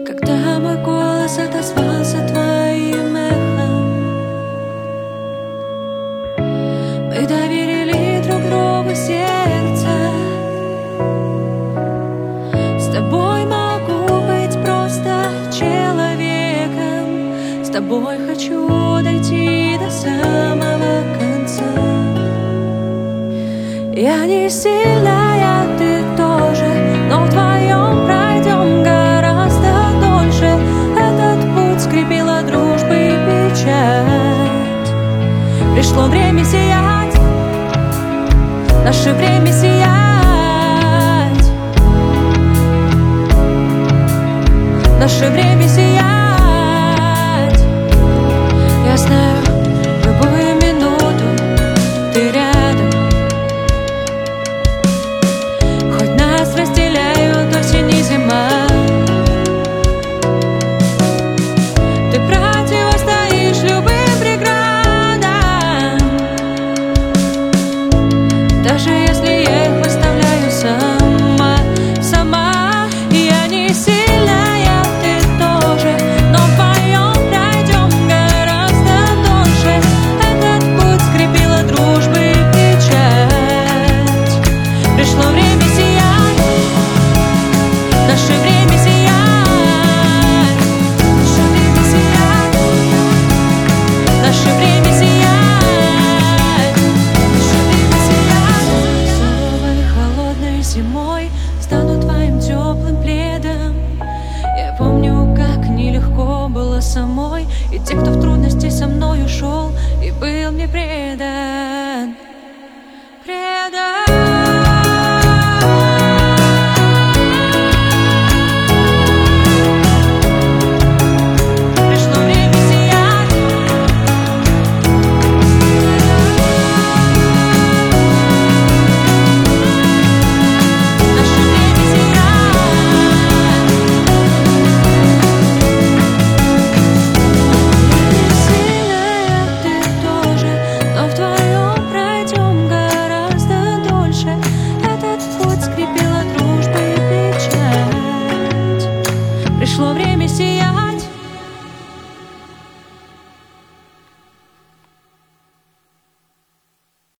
когда мой голос отозвался твоим эхом. Мы доверили друг другу сердце. С тобой могу быть просто человеком. С тобой хочу дойти до самого конца. Я не сильная, ты тоже, но вдвоем пройдем гораздо дольше. Этот путь скрепила дружба и печать. Пришло время сиять, наше время сиять. Наше время сиять. Я знаю, в любую минуту ты рядом. Хоть нас разделяют осень и зима, ты противостоишь любым преградам. Даже если я их выставляю сама. Я не сильная, ты тоже, но вдвоем пройдем гораздо дольше. Этот путь скрепила дружба и печать. Пришло время сиять, наше время сиять. Наше время сиять, наше время сиять. Наше время сиять. Суровой холодной зимой стану твоим теплым пледом. Я помню, как нелегко было самой, и те, кто в трудности со мной ушел и был мне предан.